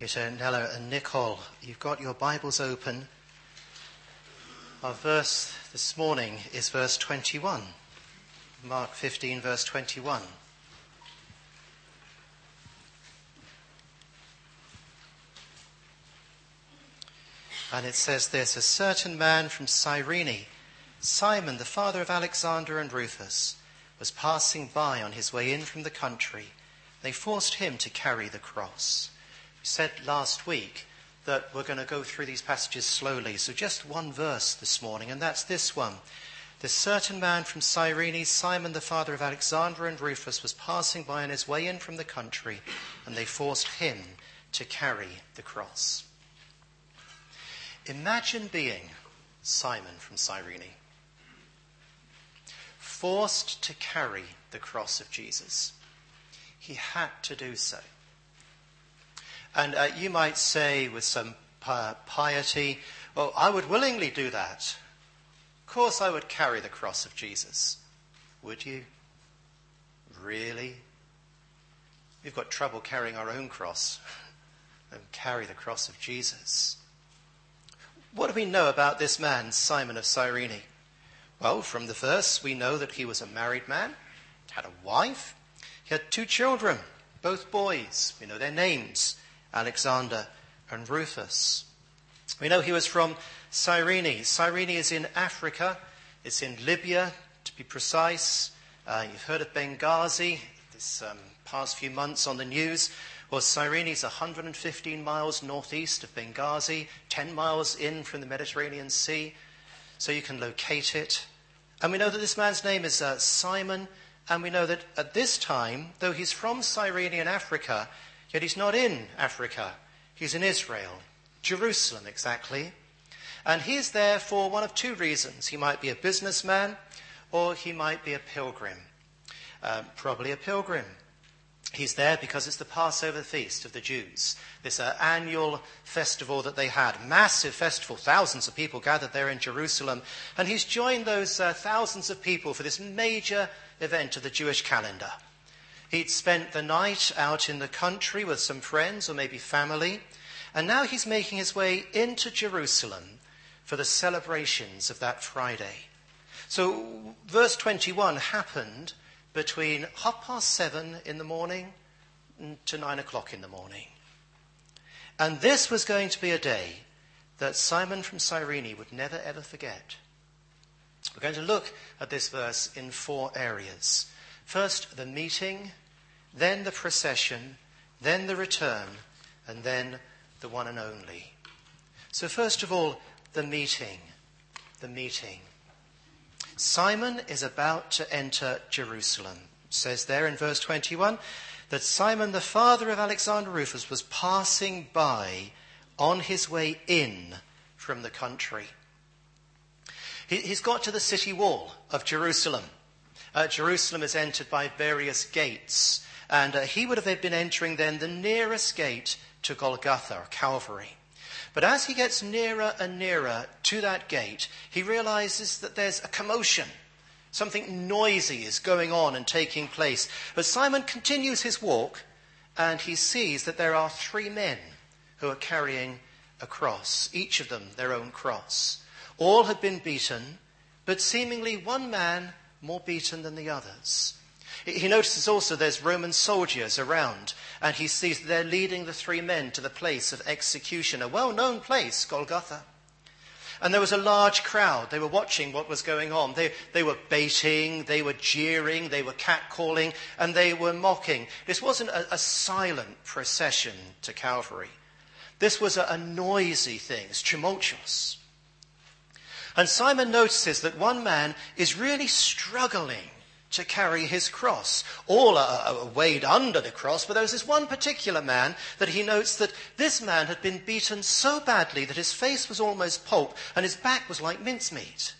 Peter, Nella and Nicole, you've got your Bibles open. Our verse this morning is verse 21. Mark 15, verse 21. And it says this: a certain man from Cyrene, Simon, the father of Alexander and Rufus, was passing by on his way in from the country. They forced him to carry the cross. We said last week that we're going to go through these passages slowly. So just one verse this morning, and that's this one. This certain man from Cyrene, Simon, the father of Alexander and Rufus, was passing by on his way in from the country, and they forced him to carry the cross. Imagine being Simon from Cyrene, forced to carry the cross of Jesus. He had to do so. And you might say with some piety, well, I would willingly do that. Of course I would carry the cross of Jesus. Would you? Really? We've got trouble carrying our own cross and carry the cross of Jesus. What do we know about this man, Simon of Cyrene? Well, from the verse, we know that he was a married man, had a wife. He had 2 children, both boys. We know their names, Alexander and Rufus. We know he was from Cyrene. Cyrene is in Africa. It's in Libya, to be precise. You've heard of Benghazi this past few months on the news. Well, Cyrene is 115 miles northeast of Benghazi, 10 miles in from the Mediterranean Sea. So you can locate it. And we know that this man's name is Simon. And we know that at this time, though he's from Cyrene in Africa, yet he's not in Africa. He's in Israel, Jerusalem exactly. And he's there for one of 2 reasons. He might be a businessman or he might be a pilgrim. Probably a pilgrim. He's there because it's the Passover feast of the Jews, this annual festival that they had, massive festival, thousands of people gathered there in Jerusalem. And he's joined those thousands of people for this major event of the Jewish calendar. He'd spent the night out in the country with some friends or maybe family, and now he's making his way into Jerusalem for the celebrations of that Friday. So verse 21 happened between 7:30 in the morning to 9 o'clock in the morning. And this was going to be a day that Simon from Cyrene would never ever forget. We're going to look at this verse in 4 areas. First, the meeting, then the procession, then the return, and then the one and only. So first of all, the meeting. The meeting. Simon is about to enter Jerusalem. It says there in verse 21 that Simon, the father of Alexander Rufus, was passing by on his way in from the country. He's got to the city wall of Jerusalem. Jerusalem is entered by various gates, and he would have been entering then the nearest gate to Golgotha, or Calvary. But as he gets nearer and nearer to that gate, he realizes that there's a commotion. Something noisy is going on and taking place. But Simon continues his walk, and he sees that there are 3 men who are carrying a cross, each of them their own cross. All had been beaten, but seemingly one man more beaten than the others. He notices also there's Roman soldiers around, and he sees that they're leading the 3 men to the place of execution, a well-known place, Golgotha. And there was a large crowd. They were watching what was going on. They were baiting, they were jeering, they were catcalling, and they were mocking. This wasn't a silent procession to Calvary. This was a noisy thing. It's tumultuous. And Simon notices that one man is really struggling to carry his cross. All are weighed under the cross, but there was this one particular man that he notes that this man had been beaten so badly that his face was almost pulp and his back was like mincemeat.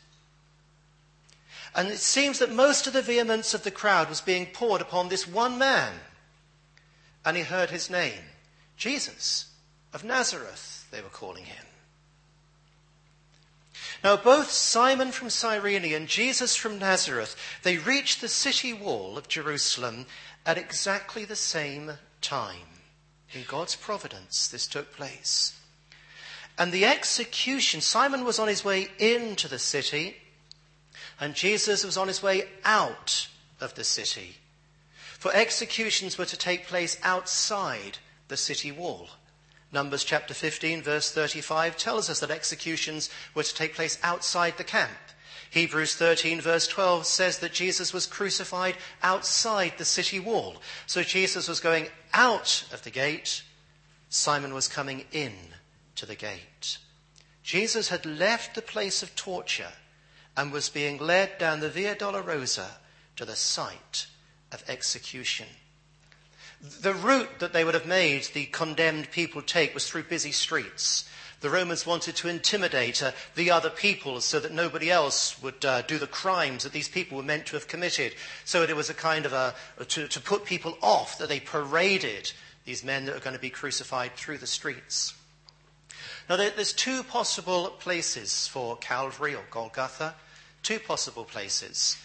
And it seems that most of the vehemence of the crowd was being poured upon this one man. And he heard his name, Jesus of Nazareth, they were calling him. Now, both Simon from Cyrene and Jesus from Nazareth, they reached the city wall of Jerusalem at exactly the same time. In God's providence, this took place. And the execution, Simon was on his way into the city, and Jesus was on his way out of the city. For executions were to take place outside the city wall. Numbers chapter 15, verse 35 tells us that executions were to take place outside the camp. Hebrews 13, verse 12 says that Jesus was crucified outside the city wall. So Jesus was going out of the gate. Simon was coming in to the gate. Jesus had left the place of torture and was being led down the Via Dolorosa to the site of execution. The route that they would have made the condemned people take was through busy streets. The Romans wanted to intimidate the other people so that nobody else would do the crimes that these people were meant to have committed. So it was a kind of to put people off, that they paraded these men that were going to be crucified through the streets. Now, there's two possible places for Calvary or Golgotha. Two possible places.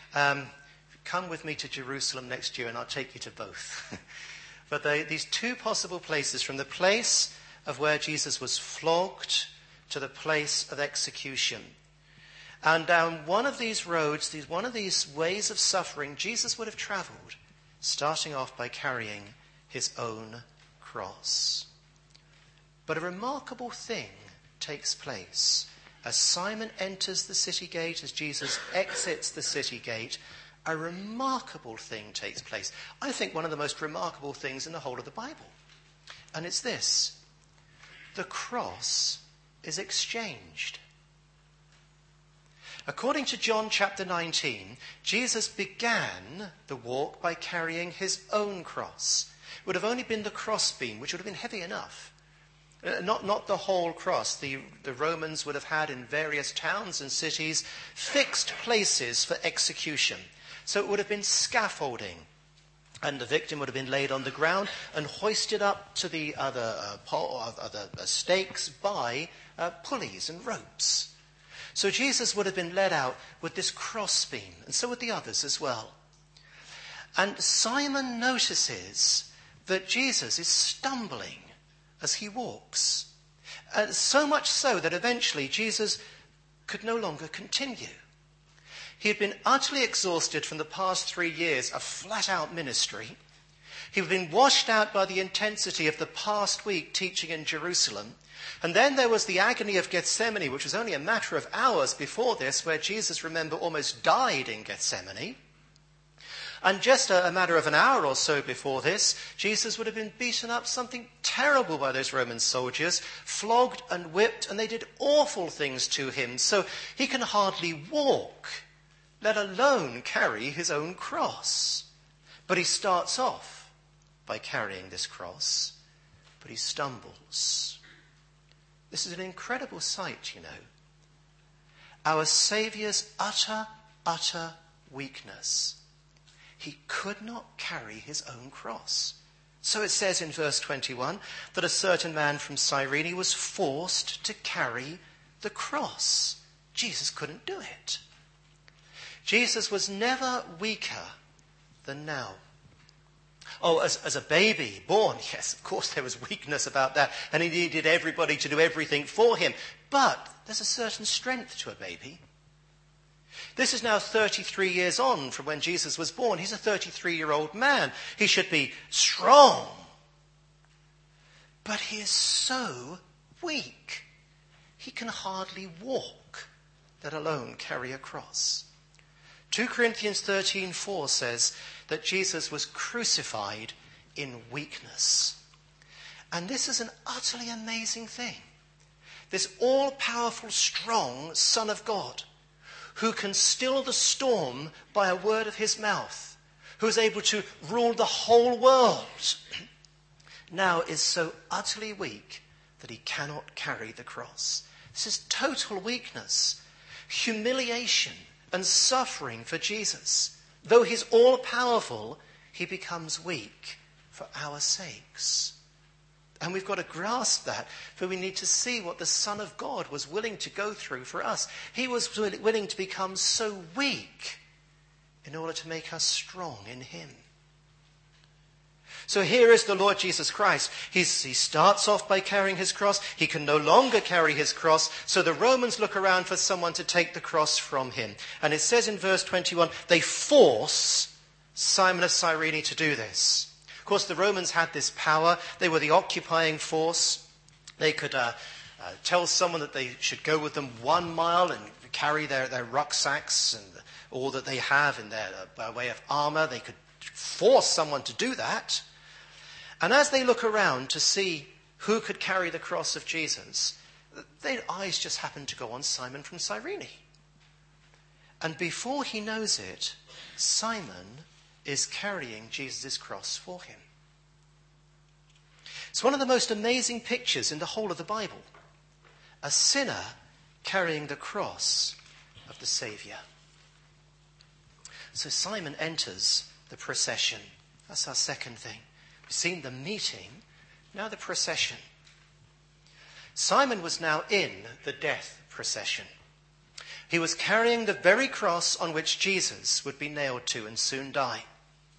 Come with me to Jerusalem next year and I'll take you to both. But these two possible places, from the place of where Jesus was flogged to the place of execution. And down one of these roads, one of these ways of suffering, Jesus would have travelled, starting off by carrying his own cross. But a remarkable thing takes place. As Simon enters the city gate, as Jesus exits the city gate, a remarkable thing takes place. I think one of the most remarkable things in the whole of the Bible. And it's this: the cross is exchanged. According to John chapter 19, Jesus began the walk by carrying his own cross. It would have only been the crossbeam, which would have been heavy enough. Not the whole cross. The Romans would have had in various towns and cities fixed places for execution. So it would have been scaffolding. And the victim would have been laid on the ground and hoisted up to the other stakes by pulleys and ropes. So Jesus would have been led out with this crossbeam, and so would the others as well. And Simon notices that Jesus is stumbling as he walks. So much so that eventually Jesus could no longer continue. He had been utterly exhausted from the past 3 years of flat-out ministry. He had been washed out by the intensity of the past week teaching in Jerusalem. And then there was the agony of Gethsemane, which was only a matter of hours before this, where Jesus, remember, almost died in Gethsemane. And just a matter of an hour or so before this, Jesus would have been beaten up something terrible by those Roman soldiers, flogged and whipped, and they did awful things to him. So he can hardly walk, let alone carry his own cross. But he starts off by carrying this cross, but he stumbles. This is an incredible sight, you know. Our Saviour's utter weakness. He could not carry his own cross. So it says in verse 21 that a certain man from Cyrene was forced to carry the cross. Jesus couldn't do it. Jesus was never weaker than now. Oh, as a baby born, yes, of course there was weakness about that, and he needed everybody to do everything for him. But there's a certain strength to a baby. This is now 33 years on from when Jesus was born. He's a 33-year-old man. He should be strong. But he is so weak. He can hardly walk, let alone carry a cross. 2 Corinthians 13:4 says that Jesus was crucified in weakness. And this is an utterly amazing thing. This all-powerful, strong Son of God, who can still the storm by a word of his mouth, who is able to rule the whole world, now is so utterly weak that he cannot carry the cross. This is total weakness, humiliation, and suffering for Jesus. Though he's all-powerful, he becomes weak for our sakes. And we've got to grasp that, for we need to see what the Son of God was willing to go through for us. He was willing to become so weak in order to make us strong in him. So here is the Lord Jesus Christ. He starts off by carrying his cross. He can no longer carry his cross. So the Romans look around for someone to take the cross from him. And it says in verse 21, they force Simon of Cyrene to do this. Of course, the Romans had this power. They were the occupying force. They could tell someone that they should go with them 1 mile and carry their rucksacks and all that they have in their by way of armor. They could force someone to do that. And as they look around to see who could carry the cross of Jesus, their eyes just happen to go on Simon from Cyrene. And before he knows it, Simon is carrying Jesus' cross for him. It's one of the most amazing pictures in the whole of the Bible. A sinner carrying the cross of the Saviour. So Simon enters the procession. That's our second thing. We've seen the meeting, now the procession. Simon was now in the death procession. He was carrying the very cross on which Jesus would be nailed to and soon die.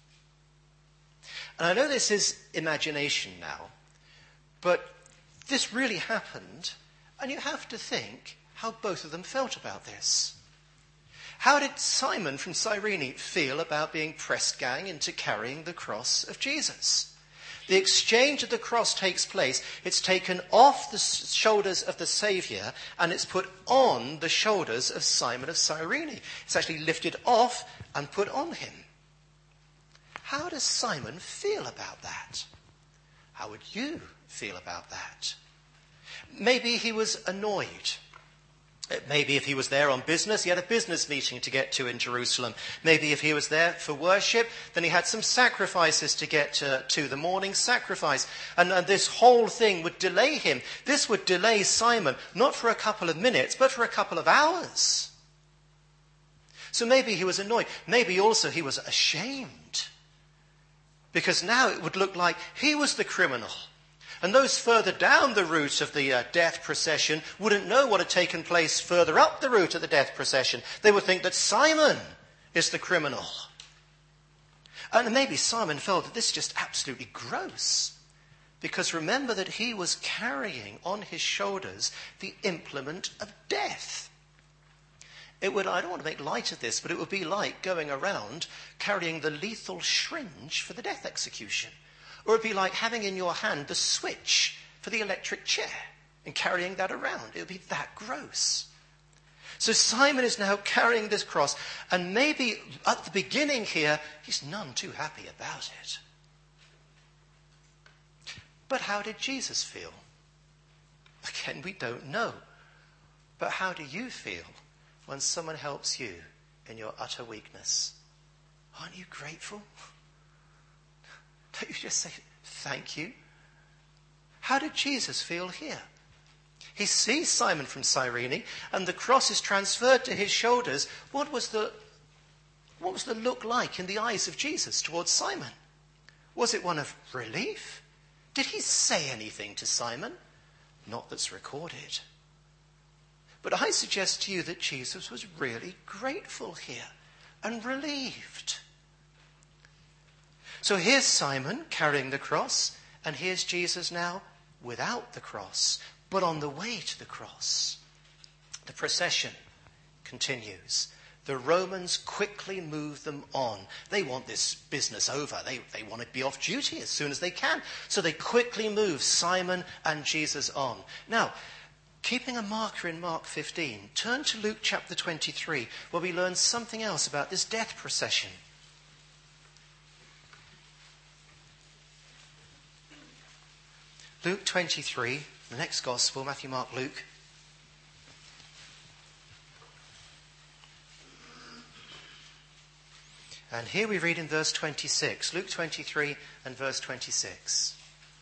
And I know this is imagination now, but this really happened, and you have to think how both of them felt about this. How did Simon from Cyrene feel about being pressed gang into carrying the cross of Jesus? The exchange of the cross takes place. It's taken off the shoulders of the Saviour and it's put on the shoulders of Simon of Cyrene. It's actually lifted off and put on him. How does Simon feel about that? How would you feel about that? Maybe he was annoyed. Maybe if he was there on business, he had a business meeting to get to in Jerusalem. Maybe if he was there for worship, then he had some sacrifices to get to the morning sacrifice. And this whole thing would delay him. This would delay Simon, not for a couple of minutes, but for a couple of hours. So maybe he was annoyed. Maybe also he was ashamed. Because now it would look like he was the criminal. And those further down the route of the death procession wouldn't know what had taken place further up the route of the death procession. They would think that Simon is the criminal. And maybe Simon felt that this is just absolutely gross. Because remember that he was carrying on his shoulders the implement of death. I don't want to make light of this, but it would be like going around carrying the lethal syringe for the death execution. Or it would be like having in your hand the switch for the electric chair and carrying that around. It would be that gross. So Simon is now carrying this cross, and maybe at the beginning here, he's none too happy about it. But how did Jesus feel? Again, we don't know. But how do you feel when someone helps you in your utter weakness? Aren't you grateful? Don't you just say, thank you? How did Jesus feel here? He sees Simon from Cyrene and the cross is transferred to his shoulders. What was the look like in the eyes of Jesus towards Simon? Was it one of relief? Did he say anything to Simon? Not that's recorded. But I suggest to you that Jesus was really grateful here and relieved. So here's Simon carrying the cross, and here's Jesus now without the cross, but on the way to the cross. The procession continues. The Romans quickly move them on. They want this business over. They want to be off duty as soon as they can. So they quickly move Simon and Jesus on. Now, keeping a marker in Mark 15, turn to Luke chapter 23, where we learn something else about this death procession. Luke 23, the next gospel, Matthew, Mark, Luke. And here we read in verse 26, Luke 23 and verse 26.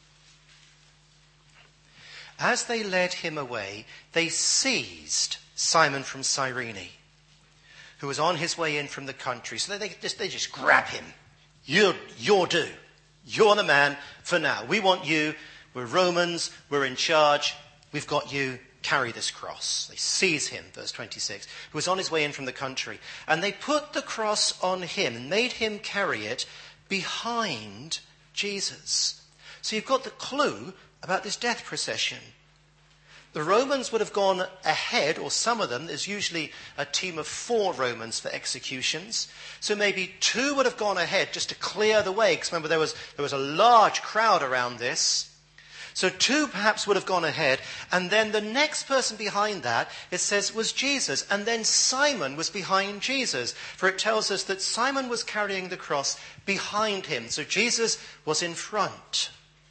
As they led him away, they seized Simon from Cyrene, who was on his way in from the country. So they just grab him. You're due. You're the man for now. We want you. We're Romans, we're in charge, we've got you, carry this cross. They seize him, verse 26, who was on his way in from the country. And they put the cross on him and made him carry it behind Jesus. So you've got the clue about this death procession. The Romans would have gone ahead, or some of them. There's usually a team of 4 Romans for executions. So maybe 2 would have gone ahead just to clear the way. Because remember, there was a large crowd around this. So 2 perhaps would have gone ahead. And then the next person behind that, it says, was Jesus. And then Simon was behind Jesus. For it tells us that Simon was carrying the cross behind him. So Jesus was in front.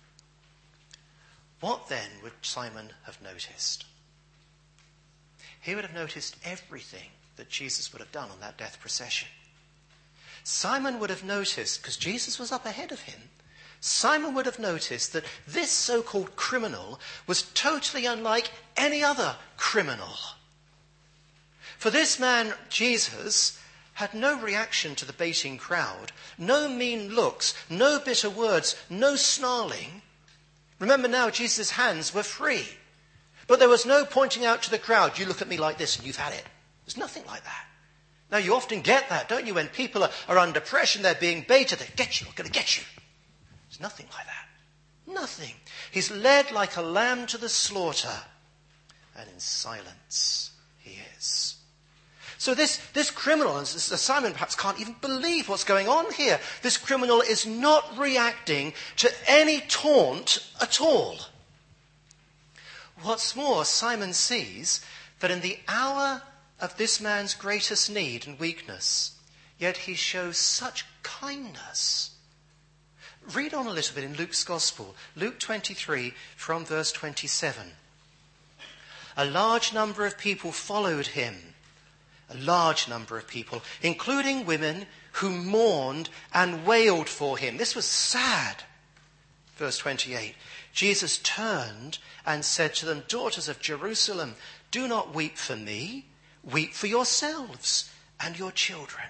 What then would Simon have noticed? He would have noticed everything that Jesus would have done on that death procession. Simon would have noticed, because Jesus was up ahead of him, Simon would have noticed that this so-called criminal was totally unlike any other criminal. For this man, Jesus, had no reaction to the baiting crowd, no mean looks, no bitter words, no snarling. Remember now, Jesus' hands were free. But there was no pointing out to the crowd, you look at me like this and you've had it. There's nothing like that. Now, you often get that, don't you? When people are under pressure and they're being baited, they get you, I'm going to get you. There's nothing like that. Nothing. He's led like a lamb to the slaughter. And in silence he is. So this criminal, and Simon perhaps can't even believe what's going on here. This criminal is not reacting to any taunt at all. What's more, Simon sees that in the hour of this man's greatest need and weakness, yet he shows such kindness. Read on a little bit in Luke's Gospel, Luke 23 from verse 27. A large number of people followed him. A large number of people, including women who mourned and wailed for him. This was sad. Verse 28. Jesus turned and said to them, daughters of Jerusalem, do not weep for me. Weep for yourselves and your children.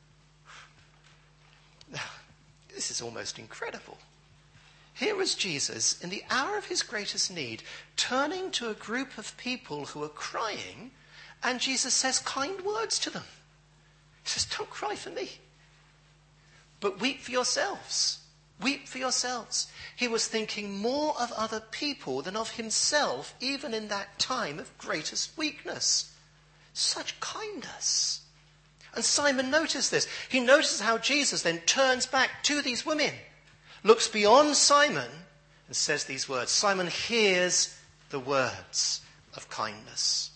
Now, this is almost incredible. Here was Jesus, in the hour of his greatest need, turning to a group of people who are crying, and Jesus says kind words to them. He says, don't cry for me, but weep for yourselves. Weep for yourselves. He was thinking more of other people than of himself, even in that time of greatest weakness. Such kindness. And Simon noticed this. He notices how Jesus then turns back to these women, looks beyond Simon and says these words. Simon hears the words of kindness.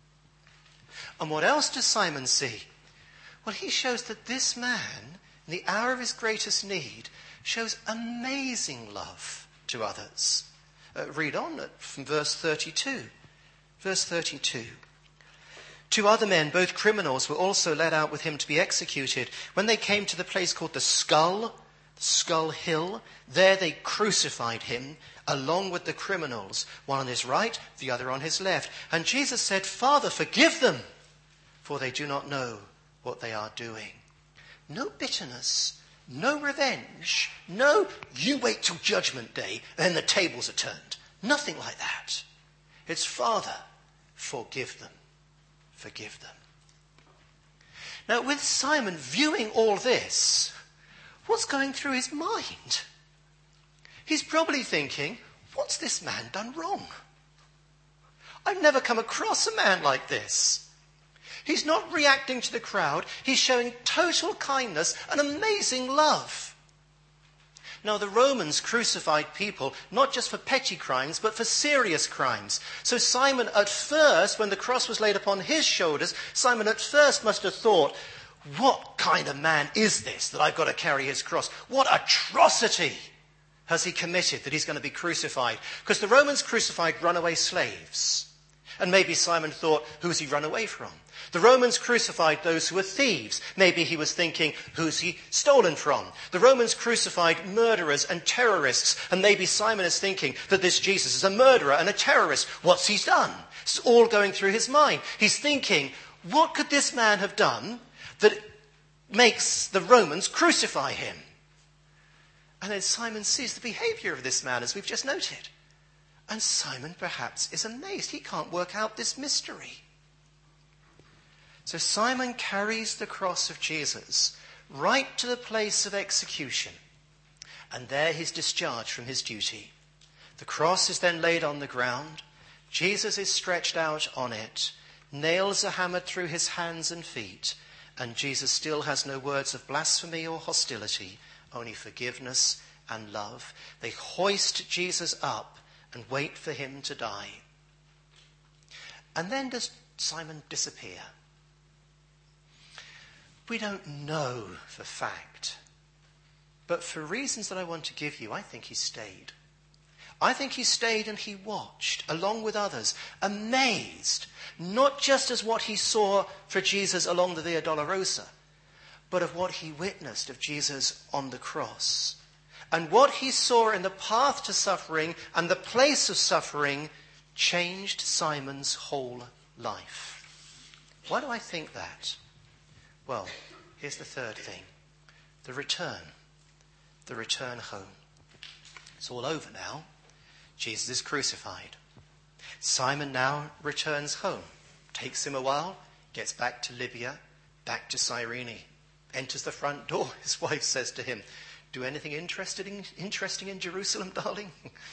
And what else does Simon see? Well, he shows that this man, in the hour of his greatest need, shows amazing love to others. Read on from verse 32. Verse 32. 2 other men, both criminals, were also led out with him to be executed. When they came to the place called the Skull Hill, there they crucified him along with the criminals, one on his right, the other on his left. And Jesus said, Father, forgive them, for they do not know what they are doing. No bitterness, no revenge, no you wait till judgment day, then the tables are turned. Nothing like that. It's Father, forgive them, forgive them. Now with Simon viewing all this, what's going through his mind? He's probably thinking, what's this man done wrong? I've never come across a man like this. He's not reacting to the crowd. He's showing total kindness and amazing love. Now, the Romans crucified people not just for petty crimes, but for serious crimes. So Simon at first, when the cross was laid upon his shoulders, Simon at first must have thought, what kind of man is this that I've got to carry his cross? What atrocity has he committed that he's going to be crucified? Because the Romans crucified runaway slaves. And maybe Simon thought, who's he run away from? The Romans crucified those who were thieves. Maybe he was thinking, who's he stolen from? The Romans crucified murderers and terrorists. And maybe Simon is thinking that this Jesus is a murderer and a terrorist. What's he done? It's all going through his mind. He's thinking, what could this man have done that makes the Romans crucify him? And then Simon sees the behavior of this man, as we've just noted. And Simon perhaps is amazed. He can't work out this mystery. So Simon carries the cross of Jesus right to the place of execution. and there he's discharged from his duty. The cross is then laid on the ground. Jesus is stretched out on it. Nails are hammered through his hands and feet. And Jesus still has no words of blasphemy or hostility, only forgiveness and love. They hoist Jesus up and wait for him to die. And then does Simon disappear? We don't know for fact. But for reasons that I want to give you, I think he stayed. I think he stayed and he watched, along with others, amazed, not just as what he saw for Jesus along the Via Dolorosa, but of what he witnessed of Jesus on the cross. And what he saw in the path to suffering and the place of suffering changed Simon's whole life. Why do I think that? Well, here's the third thing. The return home. It's all over now. Jesus is crucified. Simon now returns home. Takes him a while, gets back to Libya, back to Cyrene. Enters the front door. His wife says to him, "Do anything interesting in Jerusalem, darling?"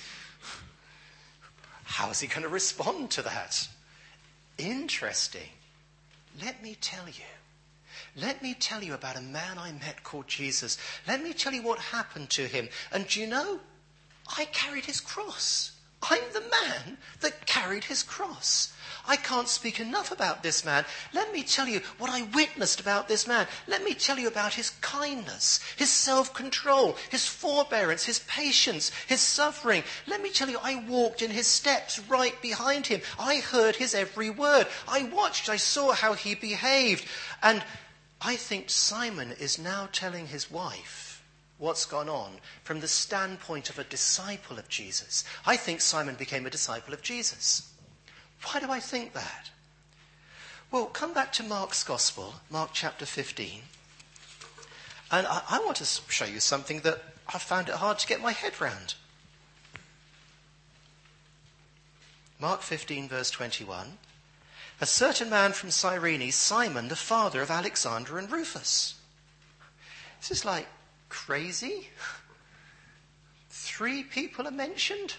How is he going to respond to that? Interesting. Let me tell you about a man I met called Jesus. Let me tell you what happened to him. And do you know, I carried his cross. I'm the man that carried his cross. I can't speak enough about this man. Let me tell you what I witnessed about this man. Let me tell you about his kindness, his self-control, his forbearance, his patience, his suffering. Let me tell you, I walked in his steps right behind him. I heard his every word. I watched, I saw how he behaved. And I think Simon is now telling his wife what's gone on from the standpoint of a disciple of Jesus. I think Simon became a disciple of Jesus. Why do I think that? Well, come back to Mark's Gospel, Mark chapter 15. And I want to show you something that I found it hard to get my head round. Mark 15, verse 21. A certain man from Cyrene, Simon, the father of Alexander and Rufus. This is like crazy. 3 people are mentioned.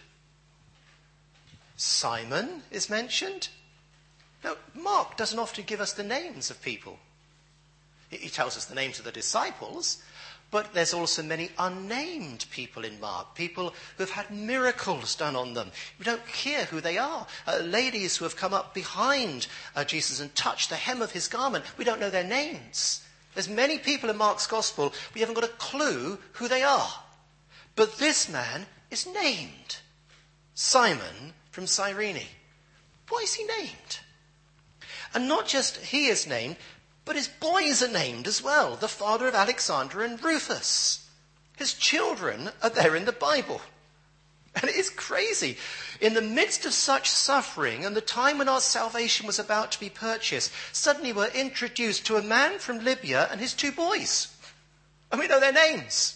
Simon is mentioned. Now, Mark doesn't often give us the names of people. He tells us the names of the disciples, but there's also many unnamed people in Mark, people who have had miracles done on them. We don't hear who they are. Ladies who have come up behind Jesus and touched the hem of his garment. We don't know their names. There's many people in Mark's Gospel, we haven't got a clue who they are. But this man is named. Simon from Cyrene. Why is he named? And not just he is named, but his boys are named as well. The father of Alexander and Rufus. His children are there in the Bible. And it is crazy. In the midst of such suffering and the time when our salvation was about to be purchased, suddenly we're introduced to a man from Libya and his 2 boys. And we know their names.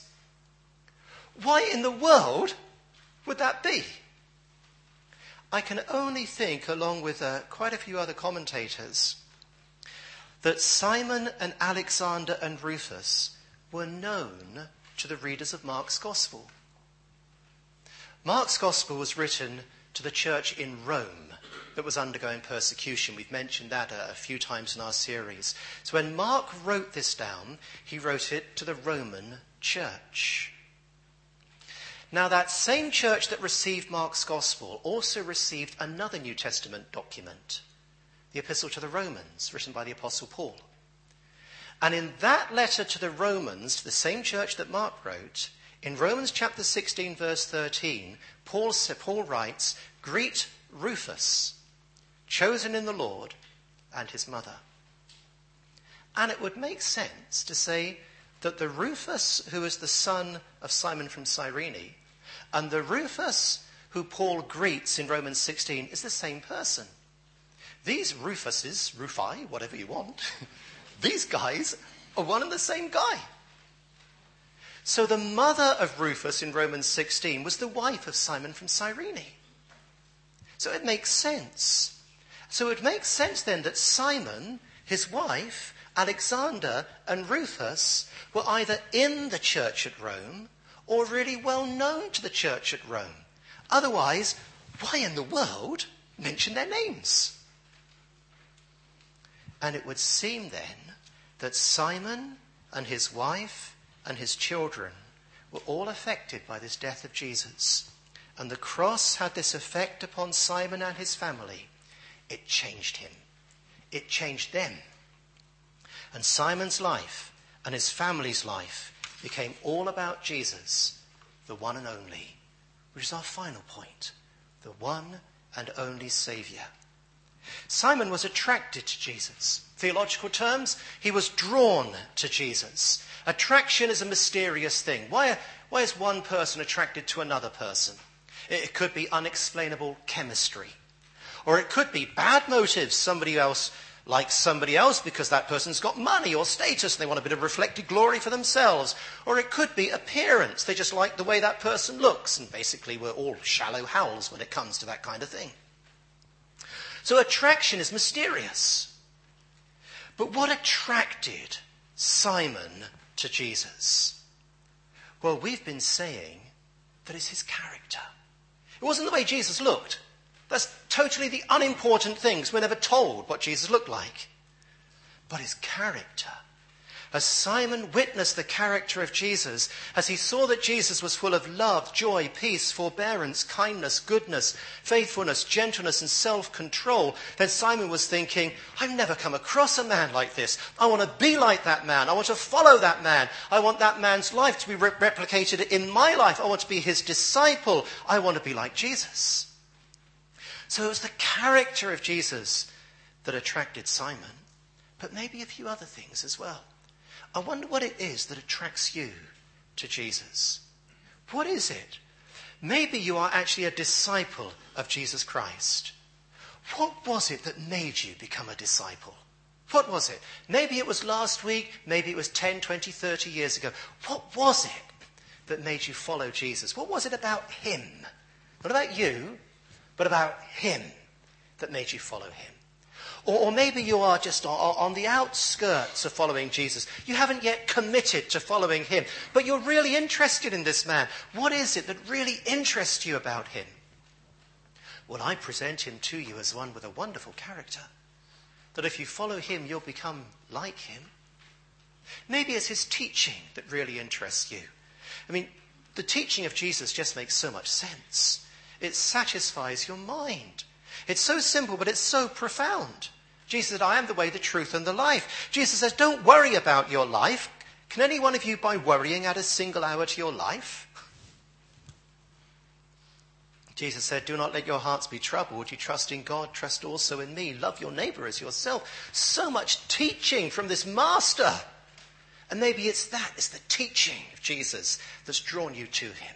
Why in the world would that be? I can only think, along with quite a few other commentators, that Simon and Alexander and Rufus were known to the readers of Mark's Gospel. Mark's Gospel was written to the church in Rome that was undergoing persecution. We've mentioned that a few times in our series. So when Mark wrote this down, he wrote it to the Roman church. Now, that same church that received Mark's Gospel also received another New Testament document, the Epistle to the Romans, written by the Apostle Paul. And in that letter to the Romans, to the same church that Mark wrote, in Romans chapter 16, verse 13, Paul writes, "Greet Rufus, chosen in the Lord, and his mother." And it would make sense to say that the Rufus who is the son of Simon from Cyrene and the Rufus who Paul greets in Romans 16 is the same person. These Rufuses, Rufi, whatever you want, these guys are one and the same guy. So the mother of Rufus in Romans 16 was the wife of Simon from Cyrene. So it makes sense. So it makes sense then that Simon, his wife, Alexander and Rufus were either in the church at Rome or really well known to the church at Rome. Otherwise, why in the world mention their names? And it would seem then that Simon and his wife and his children were all affected by this death of Jesus. And the cross had this effect upon Simon and his family. It changed him. It changed them. And Simon's life and his family's life became all about Jesus, the one and only, which is our final point, the one and only Saviour. Simon was attracted to Jesus. Theological terms, he was drawn to Jesus. Attraction is a mysterious thing. Why is one person attracted to another person? It could be unexplainable chemistry. Or it could be bad motives. Somebody else likes somebody else because that person's got money or status and they want a bit of reflected glory for themselves. Or it could be appearance. They just like the way that person looks. And basically we're all shallow howls when it comes to that kind of thing. So attraction is mysterious. But what attracted Simon to Jesus? Well, we've been saying that it's his character. It wasn't the way Jesus looked. That's totally the unimportant things. We're never told what Jesus looked like. But his character. As Simon witnessed the character of Jesus, as he saw that Jesus was full of love, joy, peace, forbearance, kindness, goodness, faithfulness, gentleness, and self-control, then Simon was thinking, I've never come across a man like this. I want to be like that man. I want to follow that man. I want that man's life to be replicated in my life. I want to be his disciple. I want to be like Jesus. So it was the character of Jesus that attracted Simon, but maybe a few other things as well. I wonder what it is that attracts you to Jesus. What is it? Maybe you are actually a disciple of Jesus Christ. What was it that made you become a disciple? What was it? Maybe it was last week, maybe it was 10, 20, 30 years ago. What was it that made you follow Jesus? What was it about him? Not about you, but about him that made you follow him. Or maybe you are just on the outskirts of following Jesus. You haven't yet committed to following him, but you're really interested in this man. What is it that really interests you about him? Well, I present him to you as one with a wonderful character, that if you follow him, you'll become like him. Maybe it's his teaching that really interests you. I mean, the teaching of Jesus just makes so much sense. It satisfies your mind. It's so simple, but it's so profound. Jesus said, I am the way, the truth, and the life. Jesus says, don't worry about your life. Can any one of you, by worrying, add a single hour to your life? Jesus said, do not let your hearts be troubled. You trust in God, trust also in me. Love your neighbour as yourself. So much teaching from this master. And maybe it's the teaching of Jesus that's drawn you to him.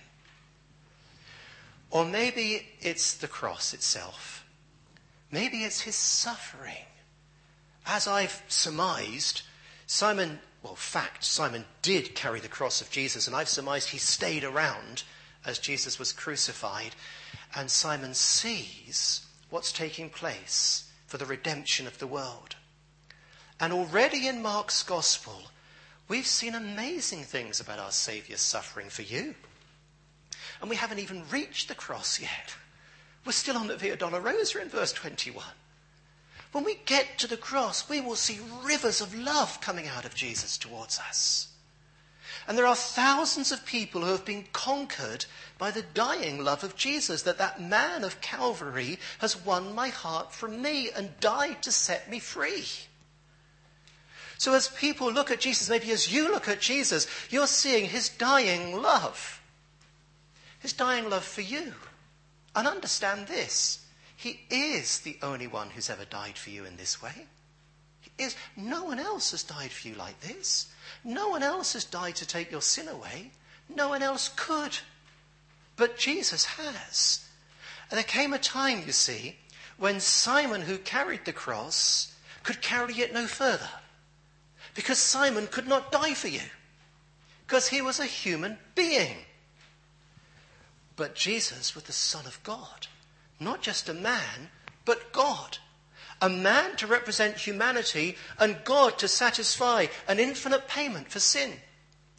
Or maybe it's the cross itself. Maybe it's his suffering. As I've surmised, Simon did carry the cross of Jesus, and I've surmised he stayed around as Jesus was crucified. And Simon sees what's taking place for the redemption of the world. And already in Mark's Gospel, we've seen amazing things about our Saviour's suffering for you. And we haven't even reached the cross yet. We're still on the Via Dolorosa in verse 21. When we get to the cross, we will see rivers of love coming out of Jesus towards us. And there are thousands of people who have been conquered by the dying love of Jesus, that man of Calvary has won my heart from me and died to set me free. So as people look at Jesus, maybe as you look at Jesus, you're seeing his dying love. His dying love for you. And understand this. He is the only one who's ever died for you in this way. He is. No one else has died for you like this. No one else has died to take your sin away. No one else could. But Jesus has. And there came a time, you see, when Simon, who carried the cross, could carry it no further. Because Simon could not die for you. Because he was a human being. But Jesus was the Son of God. Not just a man, but God. A man to represent humanity and God to satisfy an infinite payment for sin.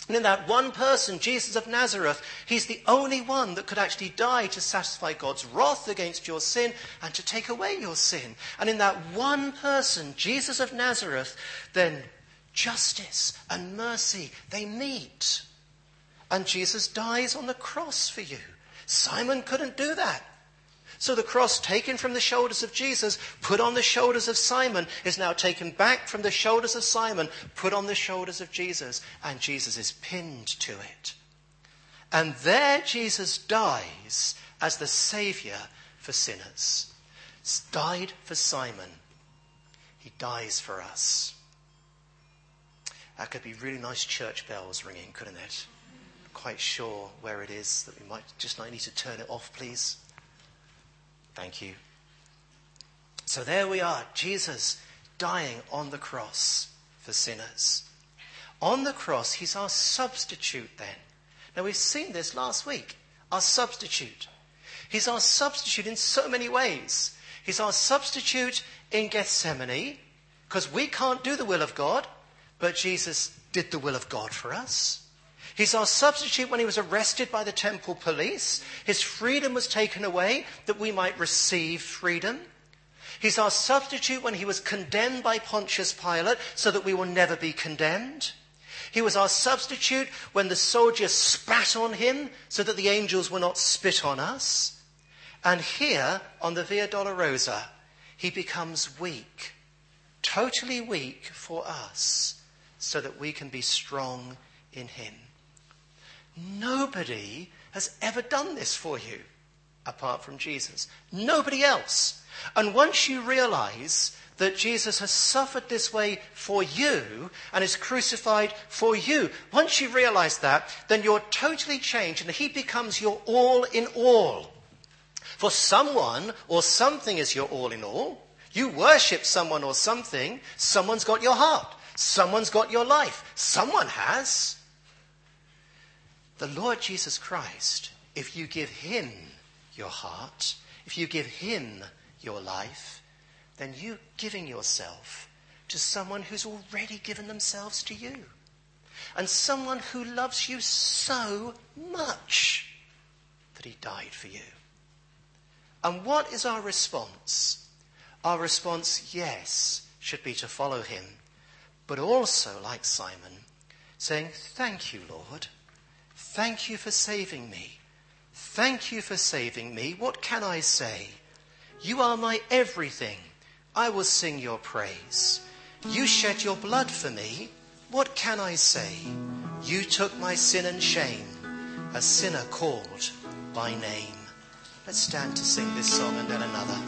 And in that one person, Jesus of Nazareth, he's the only one that could actually die to satisfy God's wrath against your sin and to take away your sin. And in that one person, Jesus of Nazareth, then justice and mercy, they meet. And Jesus dies on the cross for you. Simon couldn't do that. So the cross taken from the shoulders of Jesus, put on the shoulders of Simon, is now taken back from the shoulders of Simon, put on the shoulders of Jesus, and Jesus is pinned to it. And there Jesus dies as the Saviour for sinners. Died for Simon. He dies for us. That could be really nice church bells ringing, couldn't it? Quite sure where it is that we might just need to turn it off, please. Thank you. So there we are, Jesus dying on the cross for sinners. On the cross, he's our substitute then. Now we've seen this last week, our substitute. He's our substitute in so many ways. He's our substitute in Gethsemane, because we can't do the will of God, but Jesus did the will of God for us. He's our substitute when he was arrested by the temple police. His freedom was taken away that we might receive freedom. He's our substitute when he was condemned by Pontius Pilate so that we will never be condemned. He was our substitute when the soldiers spat on him so that the angels will not spit on us. And here on the Via Dolorosa, he becomes weak, totally weak for us so that we can be strong in him. Nobody has ever done this for you apart from Jesus. Nobody else. And once you realize that Jesus has suffered this way for you and is crucified for you, once you realize that, then you're totally changed and he becomes your all in all. For someone or something is your all in all. You worship someone or something. Someone's got your heart. Someone's got your life. Someone has. The Lord Jesus Christ, if you give him your heart, if you give him your life, then you're giving yourself to someone who's already given themselves to you. And someone who loves you so much that he died for you. And what is our response? Our response, yes, should be to follow him, but also, like Simon, saying, thank you, Lord. Thank you for saving me. Thank you for saving me. What can I say? You are my everything. I will sing your praise. You shed your blood for me. What can I say? You took my sin and shame, a sinner called by name. Let's stand to sing this song and then another.